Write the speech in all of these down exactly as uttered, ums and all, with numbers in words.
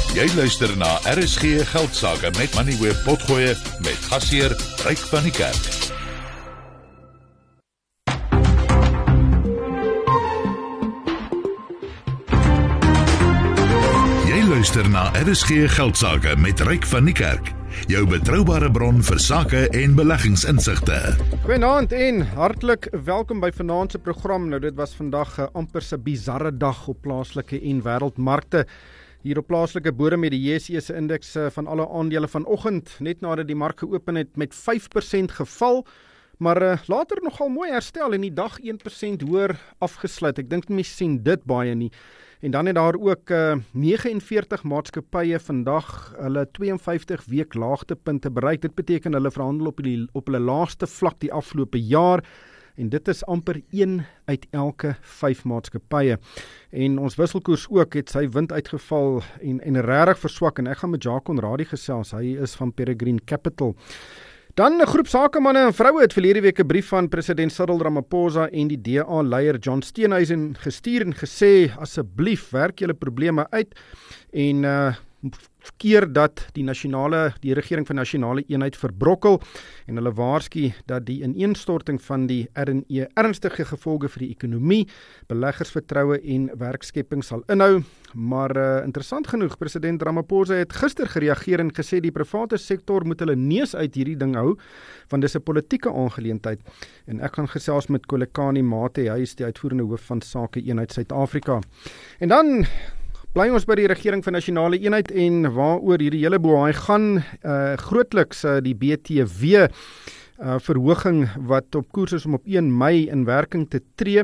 Jy luister na R S G Geldsaake met Money Web Potgoe met gasheer Ryk van die Kerk. Jy luister na R S G Geldsaake met Ryk van die Kerk. Jou betroubare bron vir sake en beleggingsinsigte. Goeienaand en hartlik welkom by vanaand se program. Nou dit was vandag 'n amper 'n bizarre dag op plaaslike en wêreldmarkte. Hier op plaaslike bodem met die J S E se indeks van alle aandele vanoggend net nadat die mark geopen het met vyf persent geval, maar uh, later nogal mooi herstel en die dag een persent hoër afgesluit. Ek dink mense sien dit baie nie. En dan het daar ook uh, vyf en veertig maatskappye vandag hulle twee en vyftig week laagtepunte bereik. Dit beteken hulle verhandel op die op hulle laagste vlak die afgelope jaar. En dit is amper een uit elke vyf maatskappye. En ons wisselkoers ook het sy wind uitgeval en, en regtig verswak. En ek gaan met Jacques Conradie gesels. Hy is van Peregrine Capital. Dan 'n groep sakemanne en vroue het verlede week 'n brief van president Cyril Ramaphosa en die D A-leier John Steenhuisen gestuur en gesê, asseblief werk julle probleme uit en uh, keer dat die nasionale, die regering van nasionale eenheid verbrokkel en hulle waarsku dat die ineenstorting van die R en E ernstige gevolge vir die ekonomie, beleggersvertroue en werkskepping sal inhou. Maar uh, interessant genoeg, president Ramaphosa het gister gereageer en gesê die private sektor moet hulle neus uit hierdie ding hou, want dis 'n politieke aangeleentheid. En ek gaan gesels met Kolekani Mate, hy is die uitvoerende hoof van Sake Eenheid Suid-Afrika. En dan bly ons by die regering van nasionale eenheid en waaroor hierdie hele boei gaan, uh, grootliks uh, die B T W uh, verhoging wat op koers is om op een Mei in werking te tree.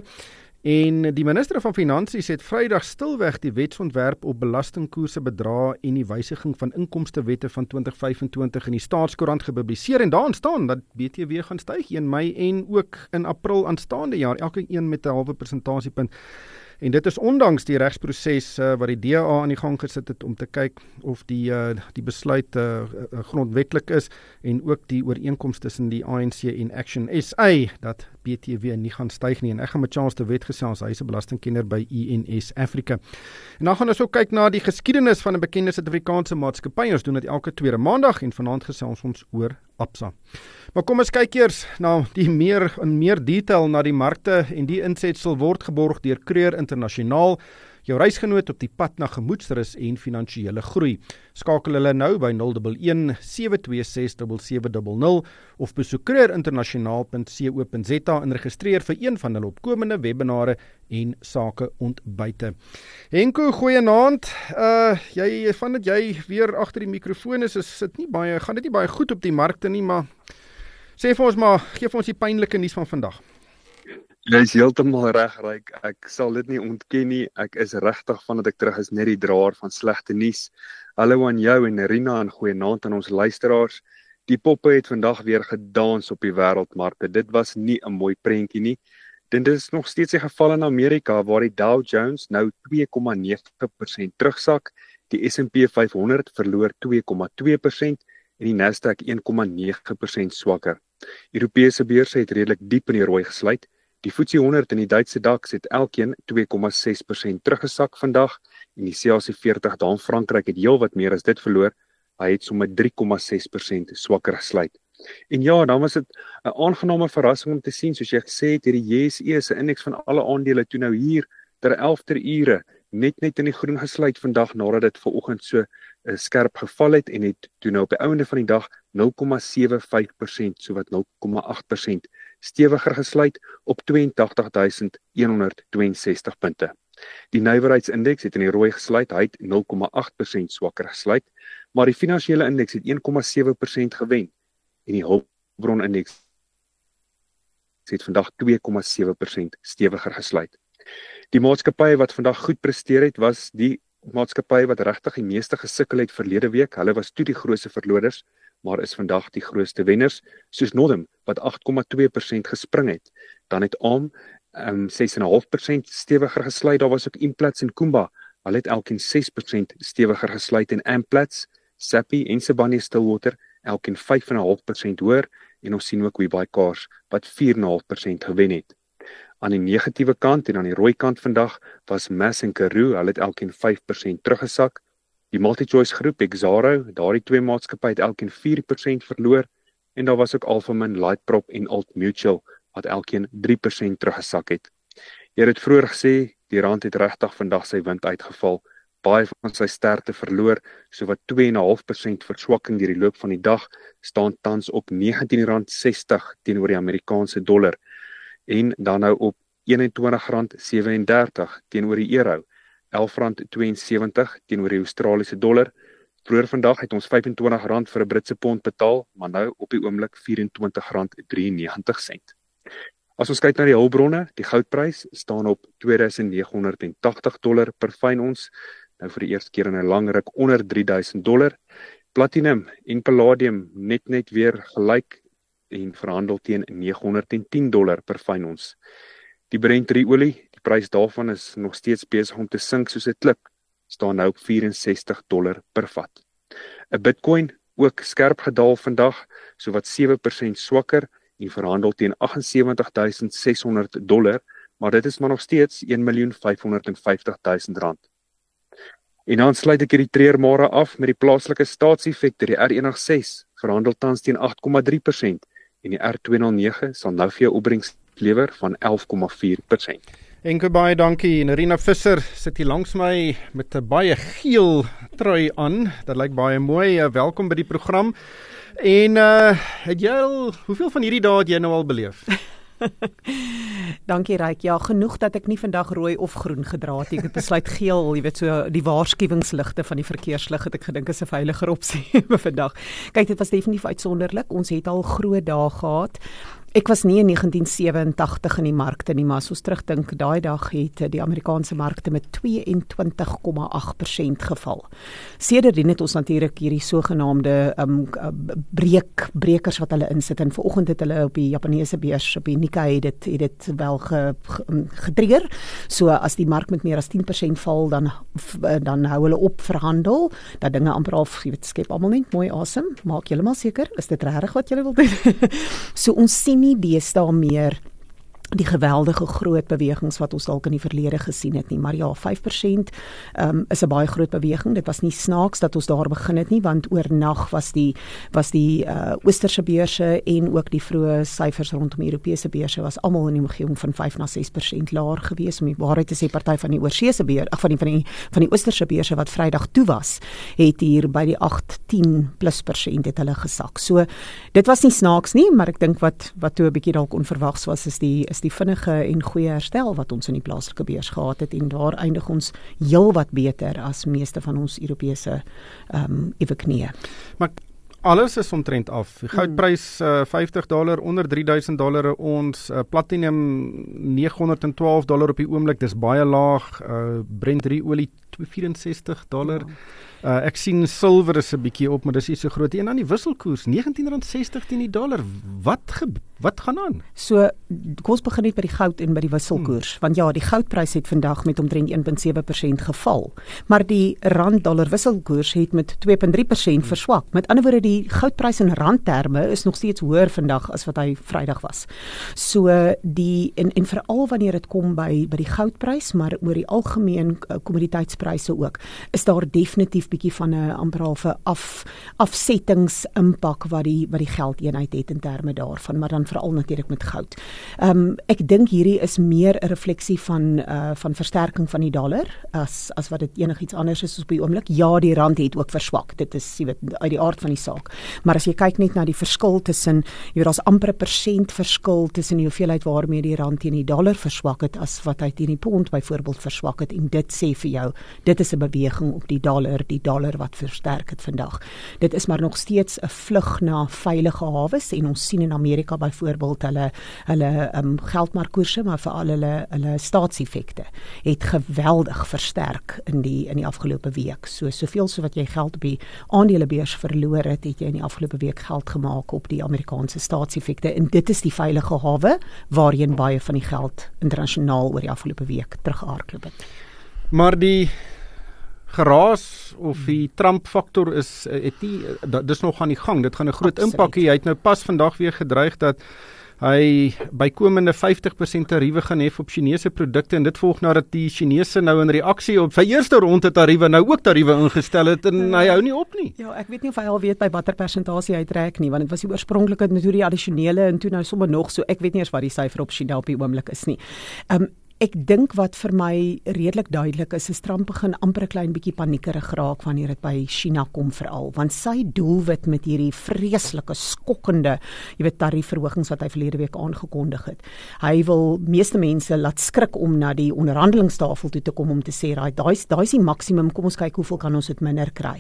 En die minister van Finansies het Vrydag stilweg die wetsontwerp op belastingkoerse bedra en die wysiging van inkomstewette van twintig vyf en twintig in die Staatskoerant gepubliseer en daarin staan dat B T W gaan styg een Mei en ook in April aanstaande jaar, elke een met 'n halwe persentasiepunt. En dit is ondanks die regsproses uh, wat die D A aan die gang gesit het om te kyk of die uh, die besluit uh, grondwetlik is en ook die ooreenkoms tussen die A N C en Action S A dat B T W nie gaan styg nie. En ek gaan met Charles de Wet gesels, hy is 'n belastingkenner by I N S Africa. En dan gaan ons ook kyk na die geskiedenis van 'n bekende Suid-Afrikaanse maatskappy. Ons doen dit elke tweede maandag en vanaand gesels ons oor Absa. Maar kom ons kyk eers na die meer in meer detail na die markte en die insetsel word geborg deur Kreur Internasionaal, jou reisgenoot op die pad na gemoedsrus en finansiële groei. Skakel hulle nou by nul een een sewe twee ses sewe sewe nul nul of besoek kreur internasionaal punt co punt za en registreer vir een van hulle opkomende webinare en sake ontbyte. Henko, goeienaand. Uh, jy van dit jy weer agter die mikrofoon is, is dit nie baie, gaan dit nie baie goed op die markte nie, maar sê vir ons maar, gee vir ons die pynlike nuus van vandag. Jy is heeltemal reg, Ryk. Ek sal dit nie ontken nie. Ek is regtig vandat ek terug is net die draer van slegte nuus. Hallo aan jou en Rina en goeienaand aan ons luisteraars. Die poppe het vandag weer gedans op die wêreldmarkte. Dit was nie 'n mooi prentjie nie. Dit is nog steeds die geval in Amerika waar die Dow Jones nou twee komma nege persent terugsak, die S en P vyf honderd verloor twee komma twee persent en die Nasdaq een komma nege persent swakker. Europese beurse het redelik diep in die rooi gesluit. Die F T S E honderd en die Duitse DAX het elkeen twee komma ses persent teruggesak vandag en die C A C veertig daar in Frankryk het heel wat meer as dit verloor. Hy het sommer drie komma ses persent swakker gesluit. En ja, dan was dit 'n aangename verrassing om te sien, soos jy gesê het, hierdie J S E se indeks van alle aandele toe nou hier ter elf ter ure net net in die groen gesluit vandag nadat dit vanoggend so uh, skerp geval het en het toe nou op die einde van die dag nul komma sewe vyf persent, so wat nul komma agt persent stewiger gesluit op twee en tagtig duisend een honderd twee en sestig punte. Die nywerheidsindeks het in die rooi gesluit, hy het nul komma agt persent swakker gesluit, maar die finansiële indeks het een komma sewe persent gewen en die hulpbronindeks het vandag twee komma sewe persent stewiger gesluit. Die maatskappye wat vandag goed presteer het, was die maatskappye wat regtig die meeste gesukkel het verlede week. Hulle was toe die grootste verloders, maar is vandag die grootste wenners, soos Northam wat agt komma twee persent gespring het. Dan het A M um, ses komma vyf persent stewiger gesluit. Daar was ook Implats en Kumba. Hulle het elkeen ses persent stewiger gesluit en Amplats, Sappi en Sibanye-Stillwater elkeen vyf komma vyf persent hoër en ons sien ook WeBuyCars wat vier komma vyf persent gewen het. Aan die negatiewe kant en aan die rooi kant vandag was Mass en Karoo, hulle het elkeen vyf persent teruggesak. Die MultiChoice groep, Exxaro, daardie twee maatskappye het elkeen vier persent verloor en daar was ook Alphamin, Lightprop en Old Mutual wat elkeen drie persent teruggesak het. Jy het dit vroeër gesê, die rand het regtig vandag sy wind uitgeval, baie van sy sterkte verloor, sowat twee komma vyf persent verswakking deur die loop van die dag, staan tans op negentien rand sestig teenoor die Amerikaanse dollar en dan nou op eenentwintig rand sewendertig teenoor die euro, elf rand tweeënsewentig teenoor die Australiese dollar. Vroeër vandag het ons vyfentwintig rand vir 'n Britse pond betaal, maar nou op die oomblik vyf-en-twintig rand drieënnegentig sent. As ons kyk na die hulpbronne, die goudprys staan op twee duisend nege honderd en tagtig dollar per fyn ons, nou vir die eerste keer in 'n lang ruk onder drie duisend dollar. Platinum en palladium net net weer gelyk en verhandel teen nege honderd en tien dollar per fyn ons. Die Brent olie, die prys daarvan is nog steeds besig om te sink soos 'n klip, staan nou op vyf-en-sestig dollar per vat. 'n Bitcoin ook skerp gedaal vandag, sowat sewe persent swakker en verhandel teen agt ses sewe duisend ses honderd dollar, maar dit is maar nog steeds een miljoen vyf honderd en vyftig duisend rand. En dan sluit ek hierdie treurmare af met die plaaslike staatseffekte, die R sexteen verhandel tans teen agt komma drie persent en die R tweehonderdnege sal nou vir jou opbrengs lewer van elf komma vier persent. Enke baie dankie. Nerina Visser sit hier langs my met 'n baie geel trui aan. Dit lyk baie mooi. Uh, welkom by die program. En uh, het jy al, hoeveel van hierdie dae het jy nou al beleef? Dankie Ryk. Ja, genoeg dat ek nie vandag rooi of groen gedra het. Ek het besluit geel, jy weet so die waarskuwingsligte van die verkeerslig het ek gedink is 'n veiliger opsie vir vandag. Kyk, dit was definitief uitsonderlik. Ons het al groot dae gehad. Ek was nie in negentien sewenentagtig in die markte nie, maar as ons terugdink, daai dag het die Amerikaanse markte met tweeëntwintig komma agt persent geval. Sedertdien het ons natuurlik hierdie sogenaamde um, breek, brekers wat hulle insit, en vanoggend het hulle op die Japaneese beurs, op die Nikkei, het dit, het dit wel ge, ge, getrigger. So as die mark met meer as tien persent val, dan, dan hou hulle op verhandel, dat dinge amper al, jy weet, skep almal net mooi asem, maak julle maar seker, is dit regtig wat julle wil doen? So ons sien nie deesdae meer die geweldige groot bewegings wat ons dalk in die verlede gesien het nie, maar ja, vyf persent um, is 'n baie groot beweging. Dit was nie snaaks dat ons daar begin het nie, want oornag was die was die uh, Oosterse beurse en ook die vroeë syfers rondom die Europese beurse was almal in die omgewing van vyf na ses persent laer gewees. Om die waarheid te sê, party van die oorseese beurse, ag van die van die van die Oosterse beurse wat Vrydag toe was, het hier by die agt, tien plus persent het hulle gesak. So dit was nie snaaks nie, maar ek dink wat wat toe 'n bietjie dalk onverwags was, is die is die vinnige en goeie herstel wat ons in die plaaslike beurs gehad het, en daar eindig ons heel wat beter as meeste van ons Europese um, ewenknieë. Maar alles is omtrent af. Die goudprys uh, vyftig dollar, onder drie duisend dollar ons, uh, platinum nege honderd en twaalf dollar op die oomblik, dis baie laag, uh, Brent olie vyf-en-sestig dollar. Ja. Uh, ek sien silwer is 'n bietjie op, maar dis nie so groot nie. En dan die wisselkoers, negentien rand sestig teen die dollar. Wat ge, wat gaan aan? So, kom ons begin net by die goud en by die wisselkoers. Hmm. Want ja, die goudprys het vandag met omtrent een komma sewe persent geval. Maar die rand-dollar wisselkoers het met twee komma drie persent hmm. verswak. Met ander woorde, die goudprys in randterme is nog steeds hoër vandag as wat hy Vrydag was. So, die, en, en veral wanneer dit kom by, by die goudprys, maar oor die algemeen kommoditeitspryse ook, is daar definitief bietjie van 'n amper half 'n af, afsettingsimpak wat die wat die geldeenheid het in terme daarvan, maar dan veral natuurlik met goud. Um, ek dink hierdie is meer 'n refleksie van uh, van versterking van die dollar as as wat dit enigiets anders is op die oomblik. Ja, die rand het ook verswak. Dit is, jy weet, uit die aard van die saak. Maar as jy kyk net na die verskil tussen, jy weet, daar's amper 'n persent verskil tussen die hoeveelheid waarmee die rand teen die dollar verswak het as wat hy teen die pond byvoorbeeld verswak het, en dit sê vir jou, dit is 'n beweging op die dollar, die dollar wat versterk het vandag. Dit is maar nog steeds 'n vlug na veilige hawes, en ons sien in Amerika byvoorbeeld hulle hulle um, geldmarkkoerse, maar veral hulle hulle staatseffekte het geweldig versterk in die in die afgelope week. So soveel so wat jy geld op die aandelebeurs verloor het, het jy in die afgelope week geld gemaak op die Amerikaanse staatseffekte, en dit is die veilige hawe waarheen baie van die geld internasionaal oor die afgelope week terughardloop het. Maar die geraas of die Trump-faktor is, het die, dis nog aan die gang, dit gaan 'n groot impak hê. Hy het nou pas vandag weer gedreig dat hy bykomende vyftig persent tariewe gaan hê op Chinese produkte en dit volg nadat die Chinese nou in reaksie op sy eerste ronde tariewe nou ook tariewe ingestel het en hy hou nie op nie. Ja, ek weet nie of hy al weet by watter persentasie hy trek nie, want dit was die oorspronklike nou die addisionele en toe nou sommer nog so, ek weet nie eers wat die syfer op China op die oomblik is nie. Um, Ek dink wat vir my redelik duidelik is, is Trump begin amper 'n klein bietjie paniekerig raak wanneer dit by China kom veral, want sy doelwit met hierdie vreeslike, skokkende, jy weet, tariefverhogings wat hy verlede week aangekondig het. Hy wil meeste mense laat skrik om na die onderhandelingstafel toe te kom om te sê, daai is daai is die maksimum, kom ons kyk hoeveel kan ons dit minder kry.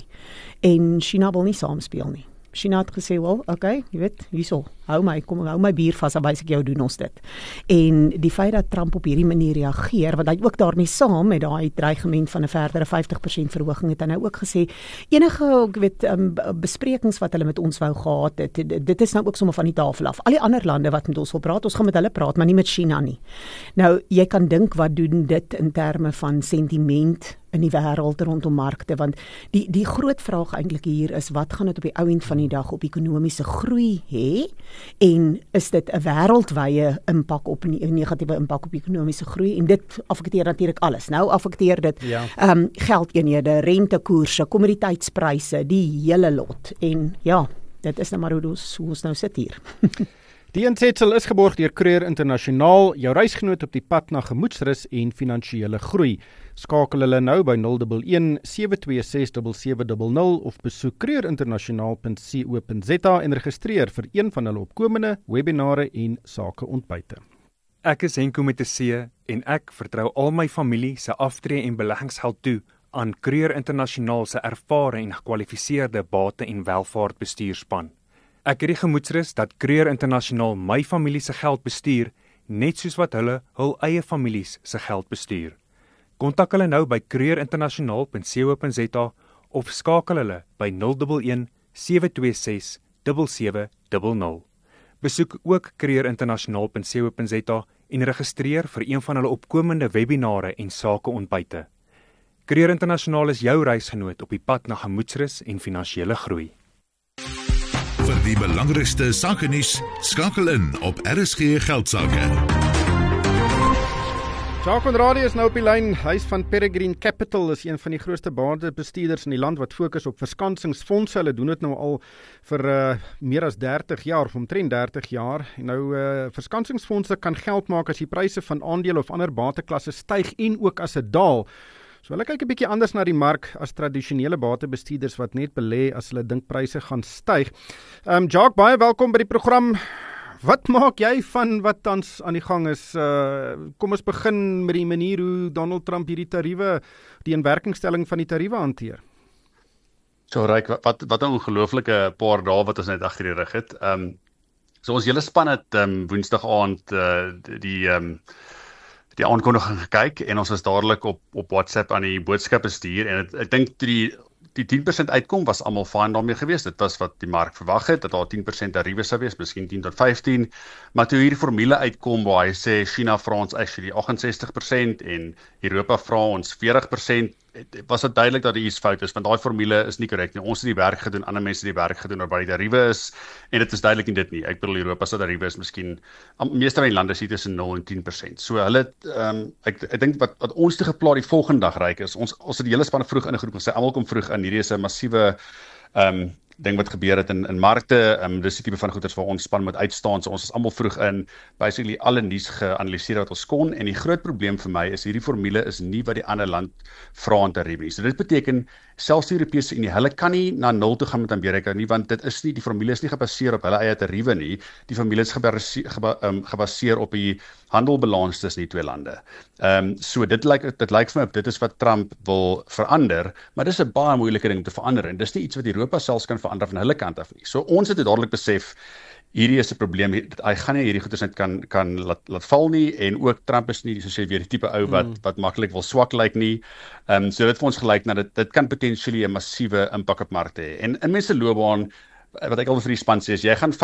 En China wil nie saamspeel nie. China het gesê, wel, okay, jy weet, hierso, hou my, kom, hou my bier vas, dan wys ek jou doen ons dit. En die feit dat Trump op hierdie manier reageer, want hy ook daarmee saam met daai dreigement van 'n verdere vyftig persent verhoging het, en hy ook gesê, enige, ek weet, um, besprekings wat hulle met ons wou gehad het, dit is nou ook sommer van die tafel af. Al die ander lande wat met ons wil praat, ons gaan met hulle praat, maar nie met China nie. Nou, jy kan dink, wat doen dit in terme van sentiment in die wêreld rondom markte, want die die groot vraag eintlik hier is, wat gaan dit op die ou end van die dag op ekonomiese groei hê, en is dit 'n wêreldwye impak op 'n negatiewe impak op ekonomiese groei, en dit affekteer natuurlik alles. Nou affekteer dit ja. um, geldeenhede, rentekoerse, kommoditeitspryse, die hele lot, en ja, dit is nou maar hoe ons, hoe ons nou sit hier. Die insetsel is geborg deur Kreur Internasionaal, jou reisgenoot op die pad na gemoedsrus en finansiële groei. Skakel hulle nou by nul een een sewe twee ses sewe sewe nul nul of besoek kreurinternasionaal punt co punt za en registreer vir een van hulle opkomende webinare en sakeontbyte. Ek is Henko met 'n C en ek vertrou al my familie se aftree en beleggingsgeld toe aan Kreur Internasionaal se ervare en gekwalifiseerde bate- en welvaartbestuurspan. Ek het die gemoedsrus dat Kreur Internasionaal my familie se geld bestuur, net soos wat hulle hul eie families se geld bestuur. Kontak hulle nou by kreurinternasionaal punt co punt za of skakel hulle by nul een een sewe twee ses sewe sewe nul nul. Besoek ook kreurinternasionaal punt co punt za en registreer vir een van hulle opkomende webinare en sakeontbyte. Kreur Internasionaal is jou reisgenoot op die pad na gemoedsrus en finansiële groei. Vir die belangrikste sake nuus, skakel in op R S G Geldsaake. Jacques Conradie is nou op die lyn. Hy is van Peregrine Capital, is een van die grootste batebestuurders in die land wat fokus op verskansingsfondse. Hulle doen dit nou al vir uh, meer as dertig jaar, of omtrent dertig jaar. En nou, uh, verskansingsfondse kan geld maak as die pryse van aandele of ander bateklasse styg en ook as dit daal. So hulle kyk 'n bietjie anders na die mark as tradisionele batebestuurders wat net belê as hulle dink pryse gaan styg. Ehm um, Jacques, baie welkom by die program. Wat maak jy van wat tans aan die gang is? Uh, kom ons begin met die manier hoe Donald Trump hierdie tariewe, die inwerkingstelling van die tariewe hanteer. So Ryk, wat wat 'n ongelooflike paar dae wat ons net agter die rug het. Ehm um, so ons hele span het um, Woensdag aand uh, die ehm um, die aankondiging gekyk en ons was dadelik op op WhatsApp aan die boodskappe stuur en het, ek dink die die tien persent uitkom was almal fyn daarmee geweest. Dit was wat die mark verwag het, dat daar tien persent tariewe sou wees, miskien tien tot vyftien. Maar toe hierdie formule uitkom waar hy sê China vra ons actually agt en sestig persent en Europa vra ons veertig persent, was dit duidelik dat die iets fout is, want daai formule is nie korrek nie. Ons het die werk gedoen, ander mense het die werk gedoen oor wat die tariewe is, en dit is duidelik nie dit nie. Ek bedoel Europa se tariewe is miskien, meeste van die lande sien tussen nul en tien persent. So hulle, um, ek, ek dink wat, wat ons te geplaas die volgende dag Ryk is, ons, ons het die hele span vroeg ingeroep en sê, almal kom vroeg in, hierdie is 'n massiewe um, ding wat gebeur het in, in markte, um, dis die tipe van goeders waar ons span moet uitstaan, so ons is almal vroeg in, basically alle nuus geanalyseer wat ons kon, en die groot probleem vir my is, hierdie formule is nie wat die ander land vra aan tariewe nie. So dit beteken, selfs die Europese Unie, hulle kan nie na nul toe gaan met Amerika nie, want dit is nie, die formule is nie gebaseer op hulle eie tariewe nie, die formule is gebaseer, geba, um, gebaseer op die handelbalans tussen die twee lande. Um, so dit lyk, dit lyk vir my, dit is wat Trump wil verander, maar dis 'n baie moeilike ding te verander, en dis nie iets wat Europa selfs kan verander van hulle kant af nie. So ons het dadelik besef, hierdie is 'n probleem, hy gaan nie hierdie goeders net kan, kan laat, laat val nie, en ook Trump is nie, soos jy weer, die tipe ou wat, mm. wat maklik wil swak lyk nie, um, so dit vir ons gelyk, na dit, dit kan potentially 'n massiewe impak op markte hê, en in mense loopbaan, wat ek al vir die span sê, is, jy gaan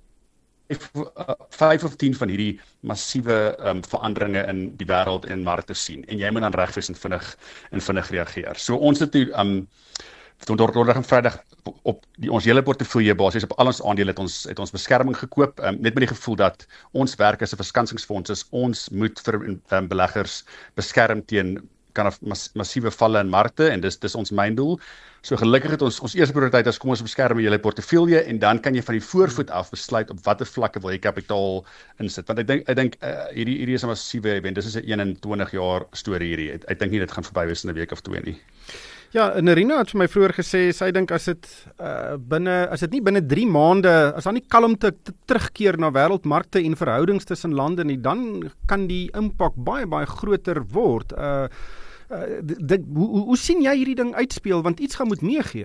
vyf of tien van hierdie massiewe um, veranderinge in die wêreld en markte sien, en jy moet dan reg wees en vinnig, en vinnig reageer. So ons het hier, um, donderdag en Vrydag op die, ons hele portefeulje basis op al ons aandele het ons het ons beskerming gekoop, um, net met die gevoel dat ons werk as 'n verskansingsfonds is, ons moet vir um, beleggers beskerm teen kan of mas, massiewe valle in markte en dis dis ons myn doel. So gelukkig het ons ons eerste prioriteit is kom ons beskerm julle portefeulje en dan kan jy van die voorvoet af besluit op watter vlakke wil jy kapitaal insit. Want ek dink ek dink uh, hierdie hierdie is 'n massiewe event. Dis is 'n eenentwintig jaar storie hierdie. Ek, ek dink nie dit gaan verby wees in 'n week of twee nie. Ja, Nerina het vir my vroeër gesê sy dink as dit uh, binne as dit nie binne drie maande as daar nie kalmte terugkeer na wêreldmarkte en verhoudings tussen lande nie, dan kan die impak baie baie groter word. Uh, uh, dit, hoe, hoe, hoe sien jy hierdie ding uitspeel want iets gaan moet meegee?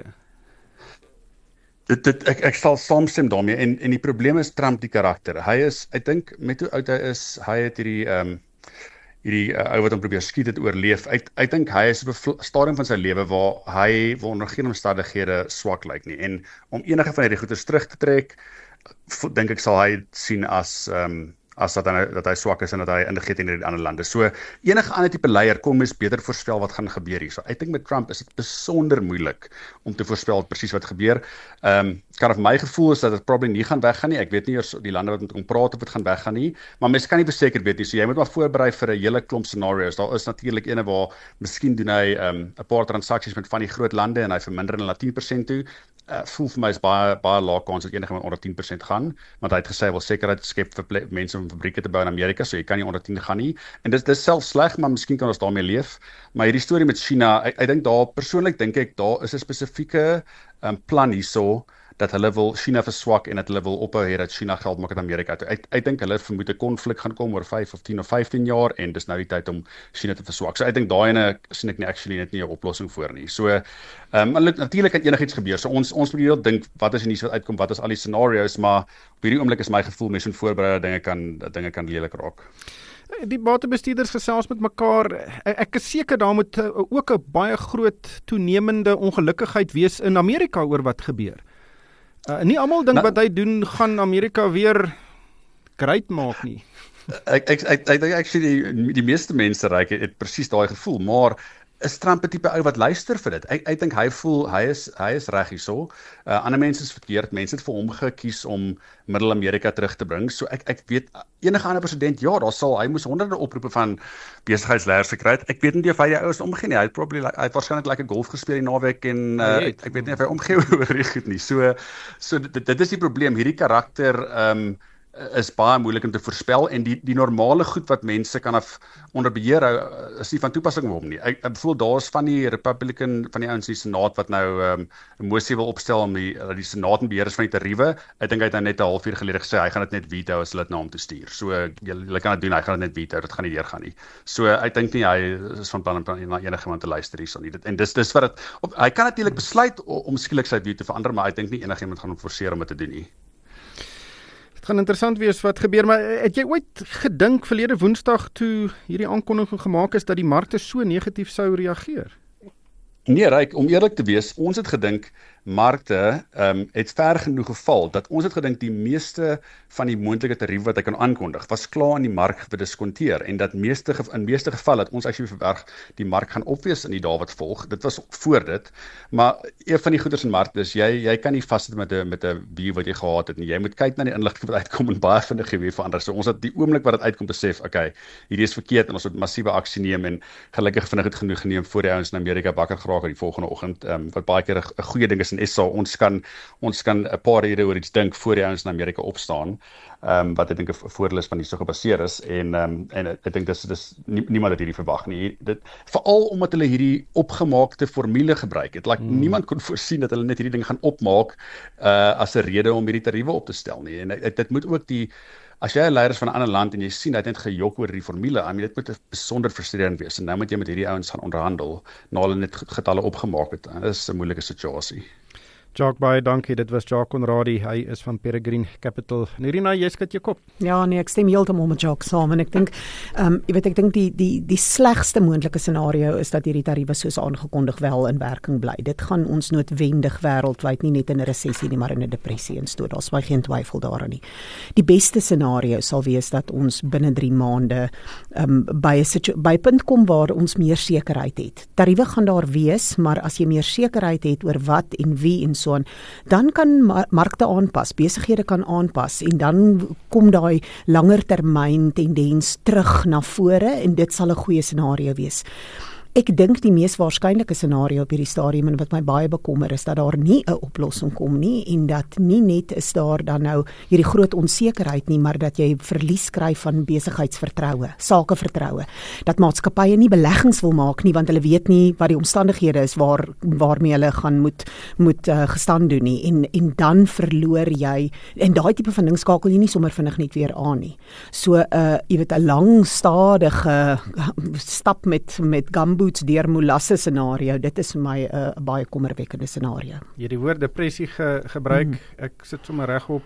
Dit dit ek ek sal saamstem daarmee en en die probleem is Trump die karakter. Hy is ek dink met hoe oud hy is, hy het hierdie ehm um, hierdie uh, ou wat hom probeer skiet het oorleef. Ek ek dink hy is op 'n stadium van sy lewe waar hy wil onder geen omstandighede swak lyk nie. En om enige van hierdie goeders terug te trek, dink ek sal hy sien as ehm um, as dat hy dat hy swak is en dat hy ingeet in die ander lande. So enige ander tipe leier kon mens beter voorspel wat gaan gebeur hier. So ek dink met Trump is dit besonder moeilik om te voorspel presies wat gebeur. Ehm um, kan of my gevoel is dat dit probably nie gaan weggaan nie. Ek weet nie eers die lande wat met hom praat of dit gaan weggaan nie, maar mens kan nie beseker weet nie. So jy moet maar voorberei vir 'n hele klomp scenario's. Daar is natuurlik ene waar miskien doen hy ehm um, 'n paar transaksies met van die groot lande en hy verminder hulle na tien persent toe. Uh, voel vir my is baie baie laag kans dat enigiemand onder tien persent gaan, want hy het gesê hy wil sekerheid skep vir mense om fabrieke te bou in Amerika, so jy kan nie onder tien gaan nie. En dis dis self sleg, maar miskien kan ons daarmee leef. Maar hierdie storie met China, ek, ek dink daar persoonlik dink ek daar is 'n spesifieke um, plan hierso dat hulle wil China verswak en dat hulle wil ophou hê dat China geld maak in Amerika toe. Ek, ek dink hulle vermoed 'n konflik gaan kom oor vyf of tien of vyftien jaar en dis nou die tyd om China te verswak. So ek dink daai ene sien ek nie actually net nie 'n oplossing voor nie. So ehm um, natuurlik kan enigiets gebeur. So ons ons moet heel dink wat is die nuus wat uitkom, wat is al die scenario's, maar op hierdie oomblik is my gevoel mense moet voorberei dat dinge kan dat dinge kan lelik raak. Die batebestuurders gesels met mekaar. Ek is seker daar moet ook 'n baie groot toenemende ongelukkigheid wees in Amerika oor wat gebeur. Uh, nie almal dink nou, wat hy doen gaan Amerika weer great maak nie. Ek ek ek dink actually die, die meeste mense ryk het, het presies daai gevoel, maar is Trump 'n tipe ou wat luister vir dit? Ek ek dink hy voel hy is hy is reg hierso. Uh, ander mense is verkeerd. Mense het vir hom gekies om Middel-Amerika terug te bring. So ek ek weet enige ander president, ja, daar sal hy moes honderde oproepe van besigheidsleiers gekry het. Ek weet nie of hy die ouens omgee nie. Hy het probably hy het waarskynlik lekker golf gespeel die naweek en uh, ek, ek weet nie of hy omgee oor die goed nie. So so dit, dit is die probleem. Hierdie karakter ehm um, is baie moeilik om te voorspel en die die normale goed wat mense kan af onder beheer hou is nie van toepassing op hom nie. Ek, ek voel daar's van die Republican van die ouens in die Senaat wat nou um, 'n mosie wil opstel om die dat die Senaat en beheer is van die tariewe. Ek dink hy het nou net 'n halfuur gelede gesê hy gaan dit net veto as hulle dit na hom toe stuur. So julle kan dit doen, hy gaan dit net veto, dit gaan nie deurgaan nie. So ek dink nie hy is van plan om na enigiemand te luister hierson nie. Dit en dis dis wat dit hy kan natuurlik besluit om skielik sy veto te verander, maar ek dink nie enigiemand gaan hom forceer om dit te doen nie. Het gaan interessant wees wat gebeur, maar het jy ooit gedink verlede Woensdag toe hierdie aankondiging gemaak is dat die markte so negatief sou reageer? Nee, Ryk, om eerlik te wees, ons het gedink markte um, het ver genoeg geval, dat ons het gedink die meeste van die moontlike tariewe wat hy kan aankondig, was klaar in die mark gediskonteer, en dat meeste, in meeste geval dat ons actually verwerk die mark gaan opwees in die dae wat volg. Dit was voor dit, maar een van die goeders in markte is, jy, jy kan nie vast met 'n met 'n view wat jy gehad het nie, jy moet kyk na die inligting wat uitkom en baie vinnig weer verander. So ons het die oomblik wat dit uitkom besef, okay, hierdie is verkeerd en ons moet massiewe aksie neem en gelukkig vinnig het genoeg geneem voor die ouens in Amerika bakker geraak die volgende oggend, um, wat baie keer 'n goeie ding is in S A, ons kan ons kan 'n paar ure oor iets dink voor die ouens in Amerika opstaan, um, wat ek dink 'n voordeel is van die so gebaseer is, en um, en ek dink dis dis nie, niemand het hierdie verwag nie. Dit veral omdat hulle hierdie opgemaakte formule gebruik het. Like hmm. niemand kon voorsien dat hulle net hierdie ding gaan opmaak uh, as 'n rede om hierdie tariewe op te stel nie. En dit, dit moet ook die as jy 'n leier is van 'n ander land en jy sien hy het net gejok oor die formule, I mean, dit moet besonder frustrerend wees. En nou moet jy met hierdie ouens gaan onderhandel, na hulle net getalle opgemaak het. Dit is 'n moeilike situasie. Jacques, baie dankie. Dit was Jacques Conradie. Hy is van Peregrine Capital. Nerina, jy skud jou kop. Ja, nee, ek stem heeltemal met Jacques saam en ek dink ehm um, jy weet ek dink die die die slegste moontlike scenario is dat hierdie tariewe soos aangekondig wel in werking bly. Dit gaan ons noodwendig wêreldwyd nie net in 'n resessie nie, maar in 'n depressie instoot. Daar's my geen twyfel daarin nie. Die beste scenario sal wees dat ons binne drie maande ehm um, by 'n by 'n punt kom waar ons meer sekerheid het. Tariewe gaan daar wees, maar as jy meer sekerheid het oor wat en wie en so aan, dan kan mar- markte aanpas, besighede kan aanpas en dan kom daai langer termyn tendens terug na vore en dit sal 'n goeie scenario wees. Ek dink die mees waarskynlike scenario op hierdie stadium en wat my baie bekommer is dat daar nie 'n oplossing kom nie en dat nie net is daar dan nou hierdie groot onsekerheid nie, maar dat jy verlies kry van besigheidsvertroue, sakevertroue. Dat maatskappye nie beleggings wil maak nie want hulle weet nie wat die omstandighede is waar waarmee hulle gaan moet moet uh, gestand doen nie en en dan verloor jy en daai tipe van ding skakel jy nie sommer vinnig net weer aan nie. So uh jy weet 'n lang stadige uh, stap met met gambo deur molasse scenario, dit is vir my 'n uh, baie kommerwekkende scenario. Jy die woord depressie ge, gebruik, mm. ek sit sommer regop.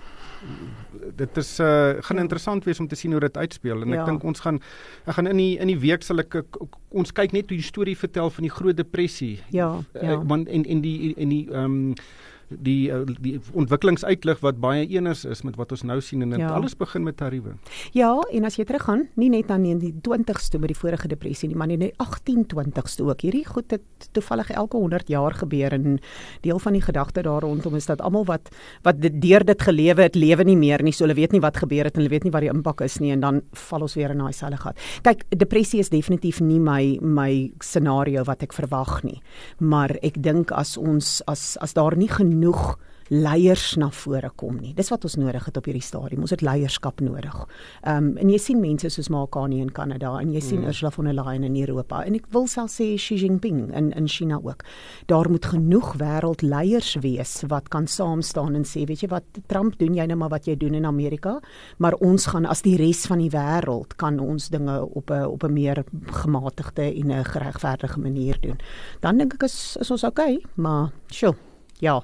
Dit is uh, gaan interessant wees om te sien hoe dit uitspeel en ja. Ek dink ons gaan ek gaan in die in die week sal ek ons kyk net hoe die storie vertel van die groot depressie. Ja, ja. Want en en die en die ehm um, die die ontwikkelingsuitlig wat baie eners is met wat ons nou sien en dit ja. Alles begin met tariewe. Ja, en as jy teruggaan, nie net aan die twintigste met die vorige depressie nie, maar in die agtien twintigste ook. Hierdie goed het toevallig elke honderd jaar gebeur en deel van die gedagte daar rondom is dat almal wat wat deur dit gelewe het, lewe nie meer nie, so hulle weet nie wat gebeur het en hulle weet nie wat die impak is nie en dan val ons weer in daai selfe gat. Kyk, depressie is definitief nie my my scenario wat ek verwag nie, maar ek dink as ons as as daar nie genoeg leiers na vore kom nie. Dis wat ons nodig het op hierdie stadium. Ons het leierskap nodig. Ehm um, en jy sien mense soos Mark Carney in Kanada en jy sien mm. Ursula von der Leyen in Europa en ek wil self sê Xi Jinping in in China ook. Daar moet genoeg wêreldleiers wees wat kan saam staan en sê, weet jy wat, Trump doen jy nou maar wat jy doen in Amerika, maar ons gaan as die res van die wêreld kan ons dinge op 'n op 'n meer gematigde en 'n geregverdige manier doen. Dan dink ek is is ons okay, maar sjoe. Ja.